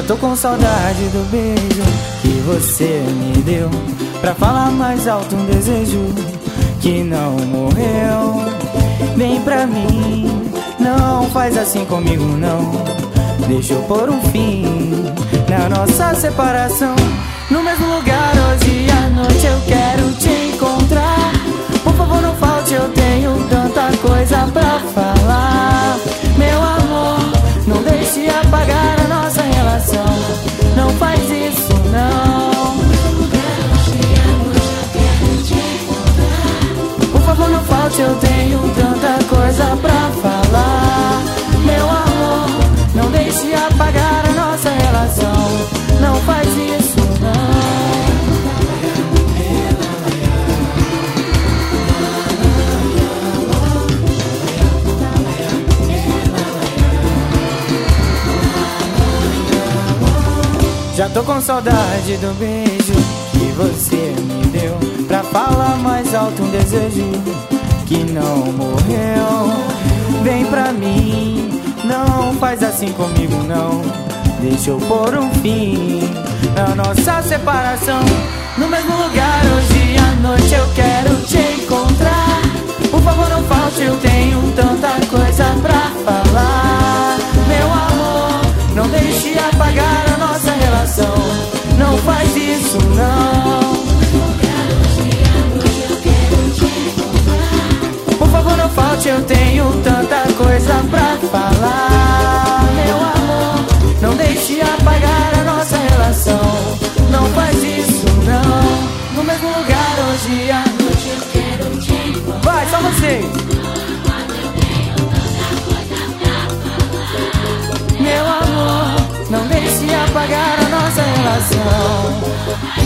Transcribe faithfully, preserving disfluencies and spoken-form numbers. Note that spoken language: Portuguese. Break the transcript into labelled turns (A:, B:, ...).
A: Já tô com saudade do beijo que você me deu, pra falar mais alto um desejo que não morreu. Vem pra mim, não faz assim comigo não. Deixa eu pôr um fim na nossa separação. No mesmo lugar hoje à noite eu quero te encontrar. Por favor não falte, eu tenho tanta coisa pra falar. Meu amor, não deixe apagar a nossa relação. Não faz isso não. Por favor não falte, eu tenho tanta coisa pra falar. Meu amor, não deixe apagar a nossa relação. Não faz isso não. Já tô com saudade do beijo que você me deu, pra falar mais alto um desejo que não morreu. Vem pra mim, não faz assim comigo não. Deixa eu pôr um fim na nossa separação. No mesmo lugar hoje à noite eu quero te encontrar. Por favor não falte, eu tenho tanta coisa pra falar. Meu amor, não deixe apagar a nossa relação. Não faz isso não. Por favor não falte, eu tenho tanta coisa pra falar. Meu amor, não deixe apagar a nossa relação. Não faz isso não. No mesmo lugar hoje à noite eu quero te encontrar. Vai, só vocês. Meu amor, não deixe apagar a nossa relação.